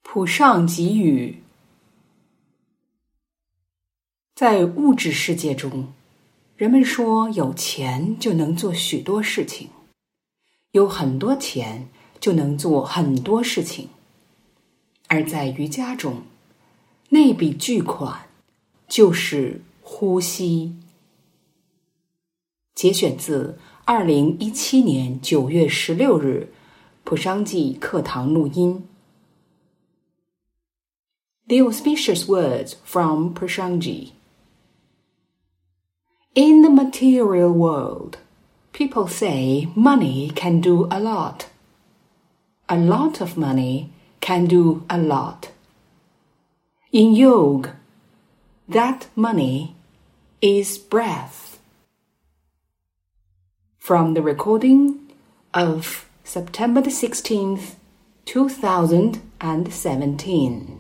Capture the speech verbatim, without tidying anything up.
普上给予。在物质世界中，人们说有钱就能做许多事情，有很多钱就能做很多事情。而在瑜伽中，那笔巨款就是呼吸。节选自二零一七年九月十六日普商记课堂录音。The auspicious words from Prashanji. In the material world, people say money can do a lot. A lot of money can do a lot. In yoga, that money is breath. From the recording of September the sixteenth, two thousand seventeen.